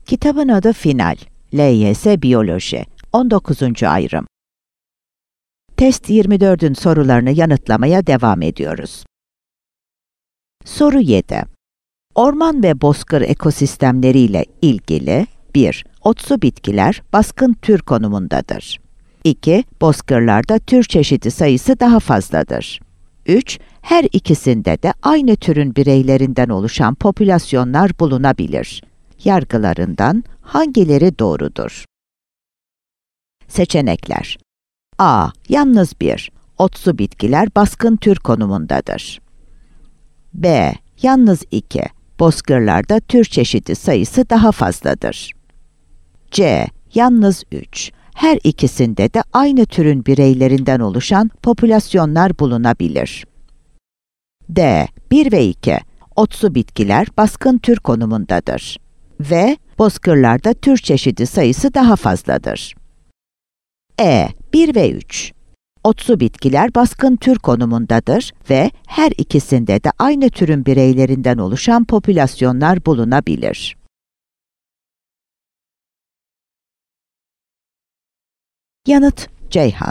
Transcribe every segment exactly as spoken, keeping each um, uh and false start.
Kitabın adı Final. L Y S Biyoloji. on dokuzuncu ayrım. Test yirmi dördün sorularını yanıtlamaya devam ediyoruz. Soru yedi. Orman ve bozkır ekosistemleriyle ilgili bir. Otsu bitkiler baskın tür konumundadır. iki. Bozkırlarda tür çeşidi sayısı daha fazladır. üç. Her ikisinde de aynı türün bireylerinden oluşan popülasyonlar bulunabilir. Yargılarından hangileri doğrudur? Seçenekler. A. Yalnız bir. Otsu bitkiler baskın tür konumundadır. B. Yalnız iki. Bozkırlarda tür çeşidi sayısı daha fazladır. C. Yalnız üç. Her ikisinde de aynı türün bireylerinden oluşan popülasyonlar bulunabilir. D. bir ve iki. Otsu bitkiler baskın tür konumundadır. Ve bozkırlarda tür çeşidi sayısı daha fazladır. E. bir ve üç. Otsu bitkiler baskın tür konumundadır ve her ikisinde de aynı türün bireylerinden oluşan popülasyonlar bulunabilir. Yanıt Ceyhan.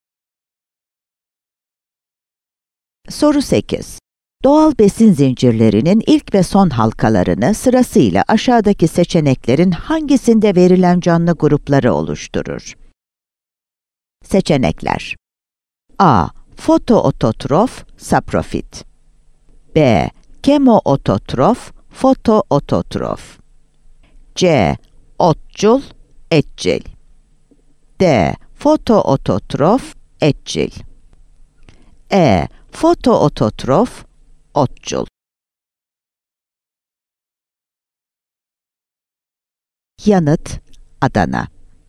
Soru sekiz. Doğal besin zincirlerinin ilk ve son halkalarını sırasıyla aşağıdaki seçeneklerin hangisinde verilen canlı grupları oluşturur? Seçenekler. A. Fotoototrof, saprofit. B. Kemoototrof, fotoototrof. C. Otçul, etçil. D. Fotoototrof, etçil. E. Fotoototrof, otçul. Yanıt Adana.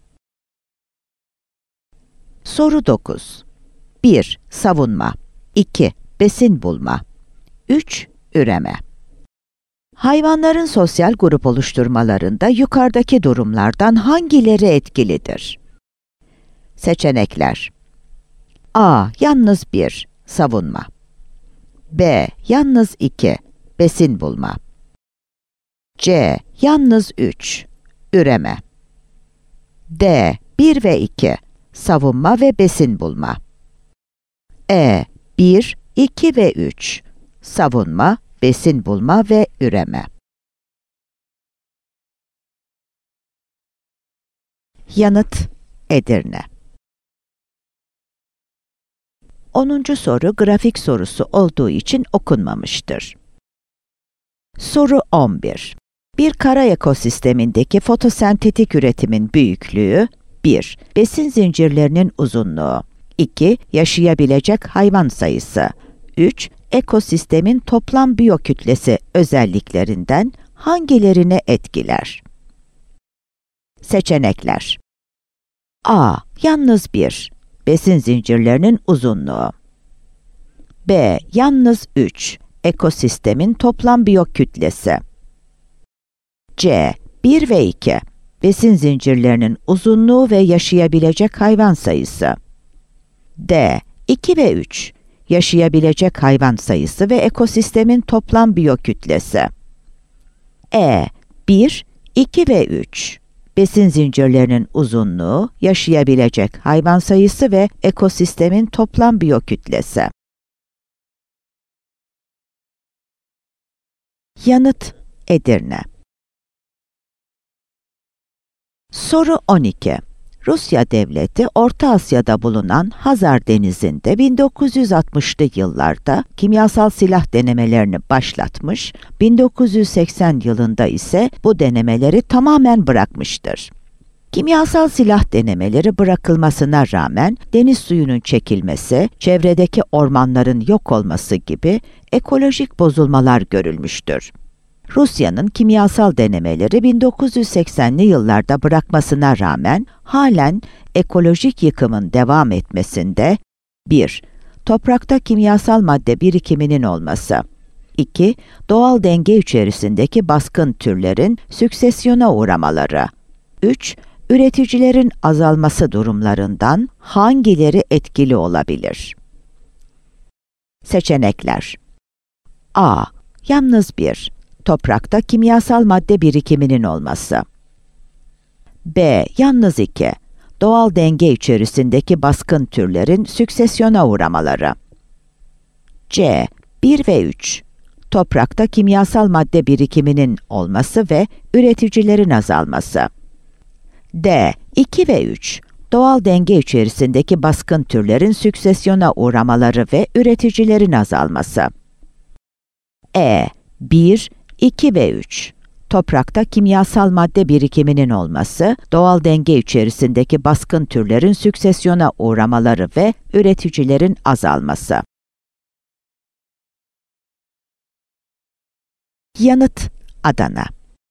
Soru dokuz. bir. Savunma. iki. Besin bulma. üç. Üreme. Hayvanların sosyal grup oluşturmalarında yukarıdaki durumlardan hangileri etkilidir? Seçenekler. A. Yalnız bir. Savunma. B. Yalnız iki. Besin bulma. C. Yalnız üç. Üreme. D. bir ve iki. Savunma ve besin bulma. E. bir, iki ve üç. Savunma, besin bulma ve üreme. Yanıt Edirne. onuncu soru grafik sorusu olduğu için okunmamıştır. Soru on bir. Bir kara ekosistemindeki fotosentetik üretimin büyüklüğü bir. Besin zincirlerinin uzunluğu iki. Yaşayabilecek hayvan sayısı üç. Ekosistemin toplam biyokütlesi özelliklerinden hangilerini etkiler? Seçenekler. A. Yalnız bir. Besin zincirlerinin uzunluğu. B. Yalnız üç. Ekosistemin toplam biyokütlesi. C. bir ve iki. Besin zincirlerinin uzunluğu ve yaşayabilecek hayvan sayısı. D. iki ve üç. Yaşayabilecek hayvan sayısı ve ekosistemin toplam biyokütlesi. E. bir, iki ve üç. Besin zincirlerinin uzunluğu, yaşayabilecek hayvan sayısı ve ekosistemin toplam biyokütlesi. Yanıt Edirne. Soru on iki. Rusya devleti, Orta Asya'da bulunan Hazar Denizi'nde bin dokuz yüz altmışlı yıllarda kimyasal silah denemelerini başlatmış, bin dokuz yüz seksen yılında ise bu denemeleri tamamen bırakmıştır. Kimyasal silah denemeleri bırakılmasına rağmen deniz suyunun çekilmesi, çevredeki ormanların yok olması gibi ekolojik bozulmalar görülmüştür. Rusya'nın kimyasal denemeleri bin dokuz yüz seksenli yıllarda bırakmasına rağmen halen ekolojik yıkımın devam etmesinde bir. Toprakta kimyasal madde birikiminin olması. iki. Doğal denge içerisindeki baskın türlerin süksesyona uğramaları. üç. Üreticilerin azalması durumlarından hangileri etkili olabilir? Seçenekler. A. Yalnız bir. Toprakta kimyasal madde birikiminin olması. B. Yalnız iki. Doğal denge içerisindeki baskın türlerin süksesyona uğramaları. C. bir ve üç. Toprakta kimyasal madde birikiminin olması ve üreticilerin azalması. D. iki ve üç. Doğal denge içerisindeki baskın türlerin süksesyona uğramaları ve üreticilerin azalması. E. bir, iki ve üç. Toprakta kimyasal madde birikiminin olması, doğal denge içerisindeki baskın türlerin süksesyona uğramaları ve üreticilerin azalması. Yanıt Adana.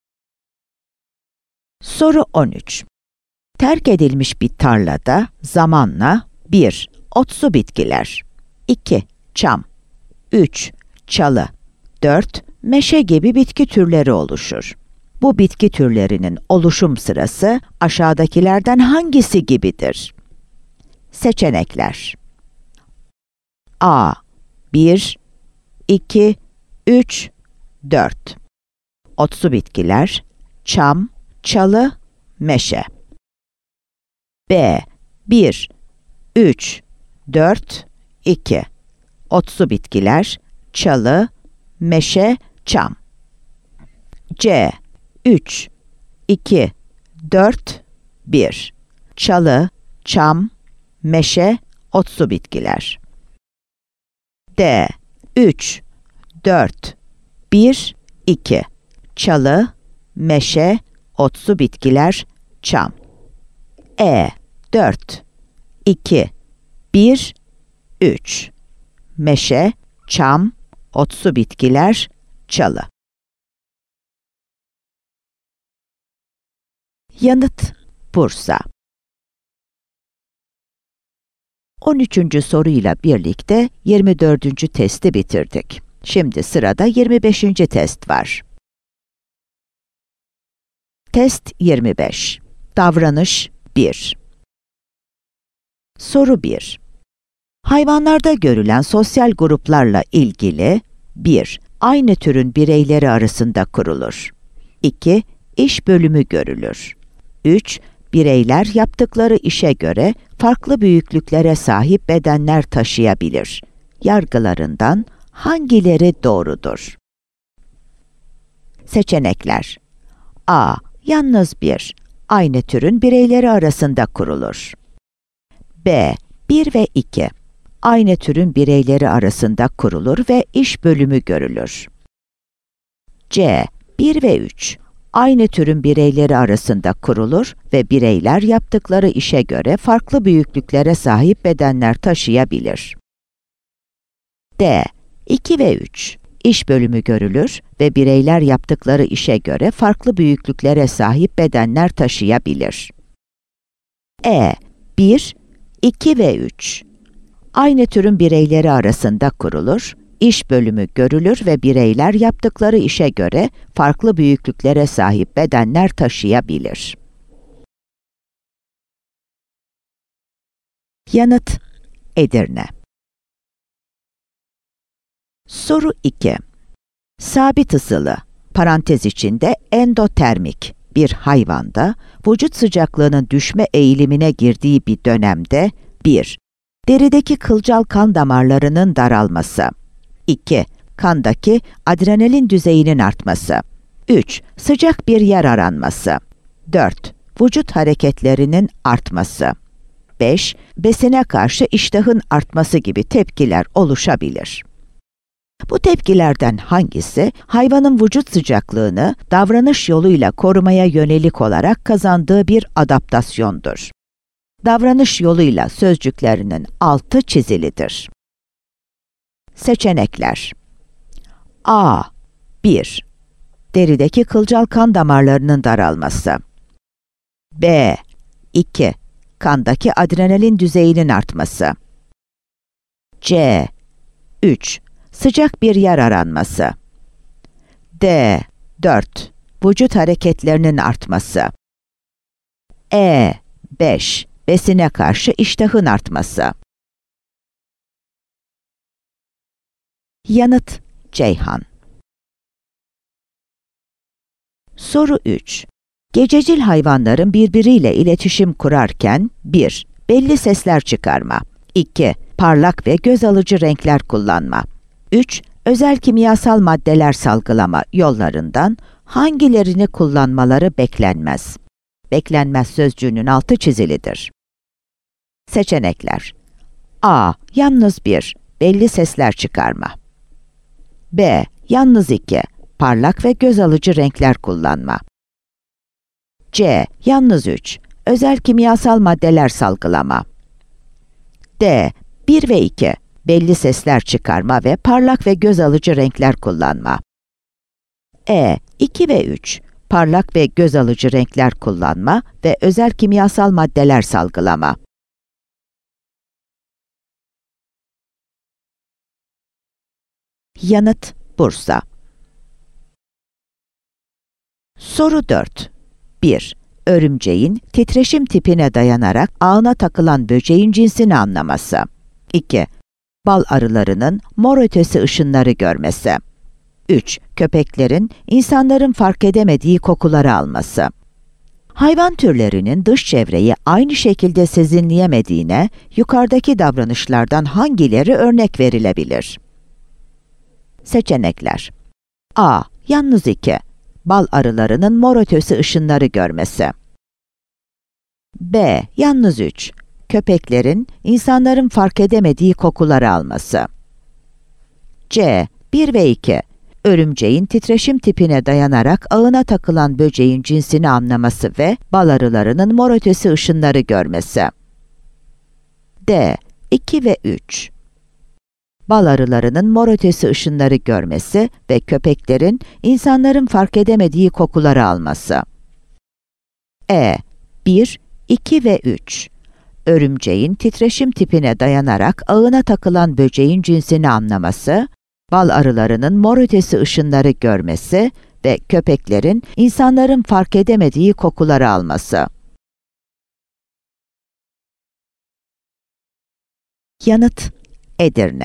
Soru on üç. Terk edilmiş bir tarlada zamanla bir. Otsu bitkiler, iki. Çam, üç. Çalı, dört. Meşe gibi bitki türleri oluşur. Bu bitki türlerinin oluşum sırası aşağıdakilerden hangisi gibidir? Seçenekler: A. bir, iki, üç, dört. Otsu bitkiler, çam, çalı, meşe. B. bir, üç, dört, iki. Otsu bitkiler, çalı, meşe, çam. C. üç, iki, dört, bir. Çalı, çam, meşe, otsu bitkiler. D. üç, dört, bir, iki. Çalı, meşe, otsu bitkiler, çam. E. dört, iki, bir, üç. Meşe, çam, otsu bitkiler, çalı. Yanıt Bursa. on üçüncü soruyla birlikte yirmi dördüncü testi bitirdik. Şimdi sırada yirmi beşinci test var. Test yirmi beş. Davranış bir. Soru bir. Hayvanlarda görülen sosyal gruplarla ilgili bir. Aynı türün bireyleri arasında kurulur. iki. İş bölümü görülür. üç. Bireyler yaptıkları işe göre farklı büyüklüklere sahip bedenler taşıyabilir. Yargılarından hangileri doğrudur? Seçenekler: A. Yalnız bir. Aynı türün bireyleri arasında kurulur. B. bir ve iki. Aynı türün bireyleri arasında kurulur ve iş bölümü görülür. C. bir ve üç. Aynı türün bireyleri arasında kurulur ve bireyler yaptıkları işe göre farklı büyüklüklere sahip bedenler taşıyabilir. D. iki ve üç. İş bölümü görülür ve bireyler yaptıkları işe göre farklı büyüklüklere sahip bedenler taşıyabilir. E. bir, iki ve üç. Aynı türün bireyleri arasında kurulur, iş bölümü görülür ve bireyler yaptıkları işe göre farklı büyüklüklere sahip bedenler taşıyabilir. Yanıt Edirne. Soru iki. Sabit ısılı, parantez içinde endotermik bir hayvanda vücut sıcaklığının düşme eğilimine girdiği bir dönemde bir. Derideki kılcal kan damarlarının daralması. iki. Kandaki adrenalin düzeyinin artması. üç. Sıcak bir yer aranması. dört. Vücut hareketlerinin artması. beş. Besine karşı iştahın artması gibi tepkiler oluşabilir. Bu tepkilerden hangisi hayvanın vücut sıcaklığını davranış yoluyla korumaya yönelik olarak kazandığı bir adaptasyondur? Davranış yoluyla sözcüklerinin altı çizilidir. Seçenekler: A. bir. Derideki kılcal kan damarlarının daralması. B. iki. Kandaki adrenalin düzeyinin artması. C. üç. Sıcak bir yer aranması. D. dört. Vücut hareketlerinin artması. E. beş. Besine karşı iştahın artması. Yanıt Ceyhan. Soru üç. Gececil hayvanların birbiriyle iletişim kurarken bir. Belli sesler çıkarma. iki. Parlak ve göz alıcı renkler kullanma. üç. Özel kimyasal maddeler salgılama yollarından hangilerini kullanmaları beklenmez? Beklenmez sözcüğünün altı çizilidir. Seçenekler: A. Yalnız bir. Belli sesler çıkarma. B. Yalnız iki. Parlak ve göz alıcı renkler kullanma. C. Yalnız üç. Özel kimyasal maddeler salgılama. D. bir ve iki. Belli sesler çıkarma ve parlak ve göz alıcı renkler kullanma. E. iki ve üç. Parlak ve göz alıcı renkler kullanma ve özel kimyasal maddeler salgılama. Yanıt: Bursa. Soru dört. bir. Örümceğin titreşim tipine dayanarak ağına takılan böceğin cinsini anlaması. iki. Bal arılarının mor ötesi ışınları görmesi. üç. Köpeklerin insanların fark edemediği kokuları alması. Hayvan türlerinin dış çevreyi aynı şekilde sezinleyemediğine yukarıdaki davranışlardan hangileri örnek verilebilir? Seçenekler: A. Yalnız iki. Bal arılarının mor ötesi ışınları görmesi. B. Yalnız üç. Köpeklerin insanların fark edemediği kokuları alması. C. bir ve iki. Örümceğin titreşim tipine dayanarak ağına takılan böceğin cinsini anlaması ve bal arılarının mor ötesi ışınları görmesi. D. iki ve üç. Bal arılarının mor ötesi ışınları görmesi ve köpeklerin insanların fark edemediği kokuları alması. E. bir, iki ve üç. Örümceğin titreşim tipine dayanarak ağına takılan böceğin cinsini anlaması, bal arılarının mor ötesi ışınları görmesi ve köpeklerin insanların fark edemediği kokuları alması. Yanıt: Edirne.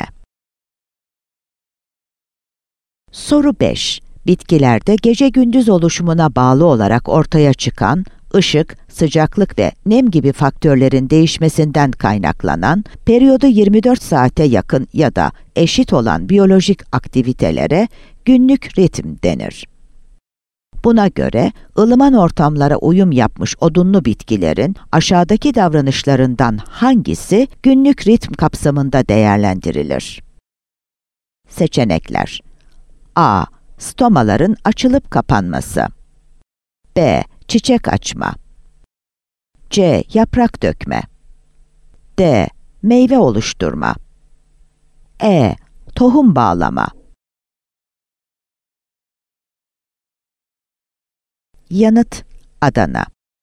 Soru beş. Bitkilerde gece-gündüz oluşumuna bağlı olarak ortaya çıkan ışık, sıcaklık ve nem gibi faktörlerin değişmesinden kaynaklanan, periyodu yirmi dört saate yakın ya da eşit olan biyolojik aktivitelere günlük ritim denir. Buna göre, ılıman ortamlara uyum yapmış odunlu bitkilerin aşağıdaki davranışlarından hangisi günlük ritim kapsamında değerlendirilir? Seçenekler: A. Stomaların açılıp kapanması. B. Çiçek açma. C. Yaprak dökme. D. Meyve oluşturma. E. Tohum bağlama. Yanıt: Adana.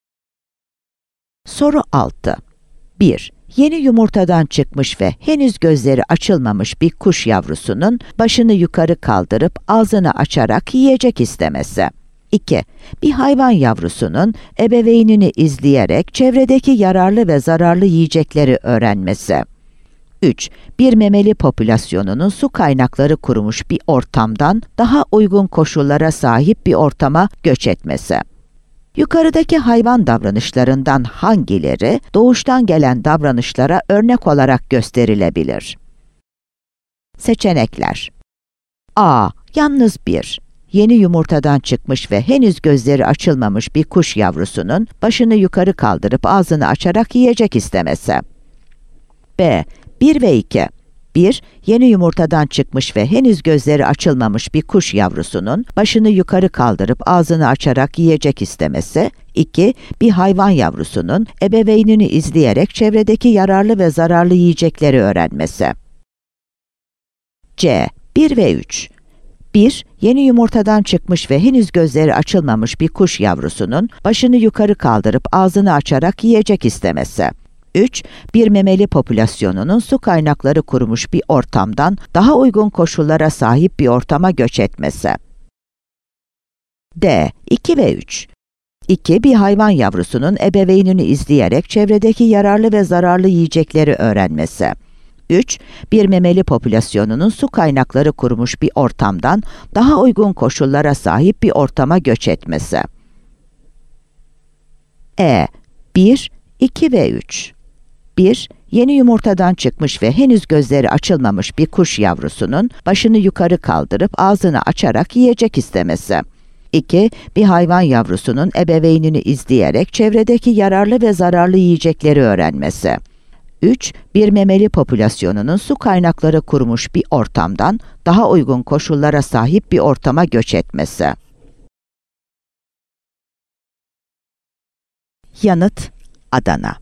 Soru altı. bir. Yeni yumurtadan çıkmış ve henüz gözleri açılmamış bir kuş yavrusunun başını yukarı kaldırıp ağzını açarak yiyecek istemesi. iki. Bir hayvan yavrusunun ebeveynini izleyerek çevredeki yararlı ve zararlı yiyecekleri öğrenmesi. üç. Bir memeli popülasyonunun su kaynakları kurumuş bir ortamdan daha uygun koşullara sahip bir ortama göç etmesi. Yukarıdaki hayvan davranışlarından hangileri doğuştan gelen davranışlara örnek olarak gösterilebilir? Seçenekler: A. Yalnız bir. Yeni yumurtadan çıkmış ve henüz gözleri açılmamış bir kuş yavrusunun başını yukarı kaldırıp ağzını açarak yiyecek istemesi. B. bir ve iki. bir. Yeni yumurtadan çıkmış ve henüz gözleri açılmamış bir kuş yavrusunun başını yukarı kaldırıp ağzını açarak yiyecek istemesi. iki. Bir hayvan yavrusunun ebeveynini izleyerek çevredeki yararlı ve zararlı yiyecekleri öğrenmesi. C. bir ve üç. bir. Yeni yumurtadan çıkmış ve henüz gözleri açılmamış bir kuş yavrusunun başını yukarı kaldırıp ağzını açarak yiyecek istemesi. üç. Bir memeli popülasyonunun su kaynakları kurumuş bir ortamdan daha uygun koşullara sahip bir ortama göç etmesi. D. iki ve üç. iki. Bir hayvan yavrusunun ebeveynini izleyerek çevredeki yararlı ve zararlı yiyecekleri öğrenmesi. üç. Bir memeli popülasyonunun su kaynakları kurumuş bir ortamdan daha uygun koşullara sahip bir ortama göç etmesi. E. bir, iki ve üç. bir. Yeni yumurtadan çıkmış ve henüz gözleri açılmamış bir kuş yavrusunun başını yukarı kaldırıp ağzını açarak yiyecek istemesi. iki. Bir hayvan yavrusunun ebeveynini izleyerek çevredeki yararlı ve zararlı yiyecekleri öğrenmesi. üç. Bir memeli popülasyonunun su kaynakları kurumuş bir ortamdan daha uygun koşullara sahip bir ortama göç etmesi. Yanıt: Adana.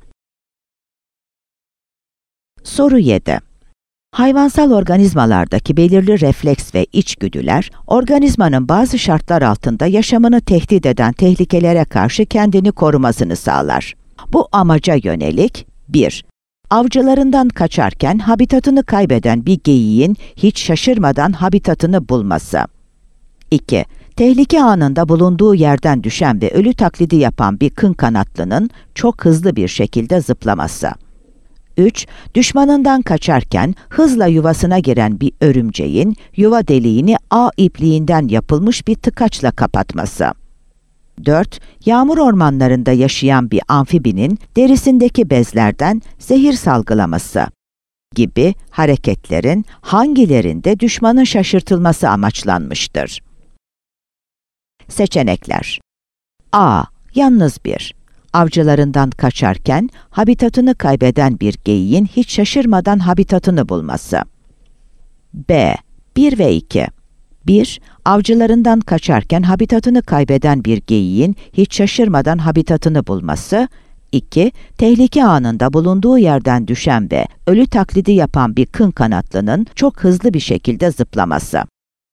Soru yedi. Hayvansal organizmalardaki belirli refleks ve içgüdüler, organizmanın bazı şartlar altında yaşamını tehdit eden tehlikelere karşı kendini korumasını sağlar. Bu amaca yönelik: bir. Avcılarından kaçarken habitatını kaybeden bir geyiğin hiç şaşırmadan habitatını bulması. iki. Tehlike anında bulunduğu yerden düşen ve ölü taklidi yapan bir kın kanatlının çok hızlı bir şekilde zıplaması. üç. Düşmanından kaçarken hızla yuvasına giren bir örümceğin yuva deliğini ağ ipliğinden yapılmış bir tıkaçla kapatması. dört. Yağmur ormanlarında yaşayan bir amfibinin derisindeki bezlerden zehir salgılaması gibi hareketlerin hangilerinde düşmanın şaşırtılması amaçlanmıştır? Seçenekler: A. Yalnız bir. Avcılarından kaçarken habitatını kaybeden bir geyiğin hiç şaşırmadan habitatını bulması. B. bir ve iki. bir. Avcılarından kaçarken habitatını kaybeden bir geyiğin hiç şaşırmadan habitatını bulması. iki. Tehlike anında bulunduğu yerden düşen ve ölü taklidi yapan bir kın kanatlının çok hızlı bir şekilde zıplaması.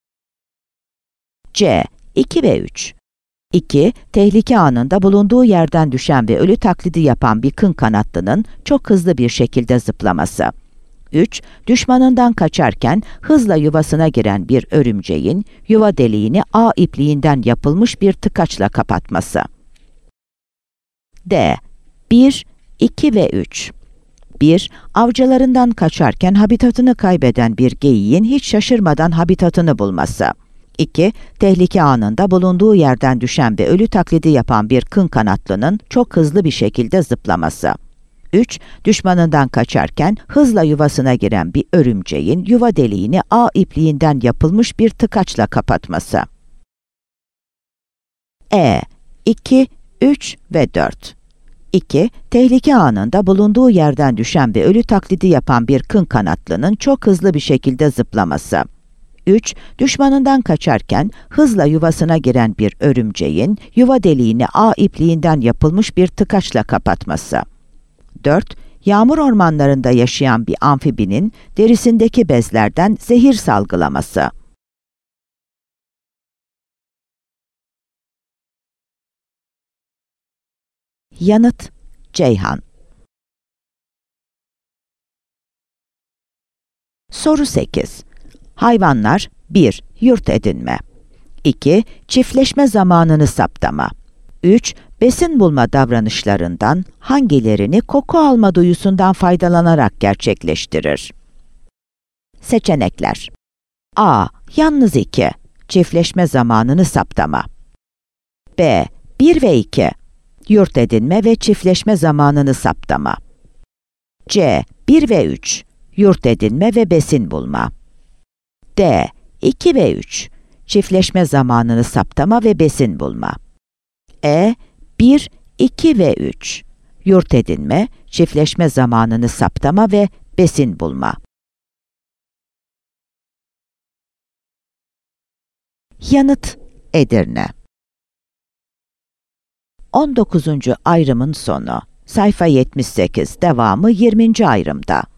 C. iki ve üç. iki. Tehlike anında bulunduğu yerden düşen ve ölü taklidi yapan bir kın kanatlının çok hızlı bir şekilde zıplaması. üç. Düşmanından kaçarken hızla yuvasına giren bir örümceğin yuva deliğini ağ ipliğinden yapılmış bir tıkaçla kapatması. D. bir, iki ve üç. bir. Avcılarından kaçarken habitatını kaybeden bir geyiğin hiç şaşırmadan habitatını bulması. iki. Tehlike anında bulunduğu yerden düşen ve ölü taklidi yapan bir kın kanatlının çok hızlı bir şekilde zıplaması. üç. Düşmanından kaçarken hızla yuvasına giren bir örümceğin yuva deliğini ağ ipliğinden yapılmış bir tıkaçla kapatması. E. iki, üç ve dört. iki. Tehlike anında bulunduğu yerden düşen ve ölü taklidi yapan bir kın kanatlının çok hızlı bir şekilde zıplaması. üç. Düşmanından kaçarken hızla yuvasına giren bir örümceğin yuva deliğini ağ ipliğinden yapılmış bir tıkaçla kapatması. dört. Yağmur ormanlarında yaşayan bir amfibinin derisindeki bezlerden zehir salgılaması. Yanıt: Ceyhan. Soru sekiz. Hayvanlar: bir. Yurt edinme. iki. Çiftleşme zamanını saptama. üç. Besin bulma davranışlarından hangilerini koku alma duyusundan faydalanarak gerçekleştirir? Seçenekler: A. Yalnız iki. Çiftleşme zamanını saptama. B. bir ve iki. Yurt edinme ve çiftleşme zamanını saptama. C. bir ve üç. Yurt edinme ve besin bulma. D. iki ve üç. Çiftleşme zamanını saptama ve besin bulma. E. bir, iki ve üç. Yurt edinme, çiftleşme zamanını saptama ve besin bulma. Yanıt: Edirne. on dokuzuncu ayrımın sonu. Sayfa yetmiş sekiz, devamı yirminci ayrımda.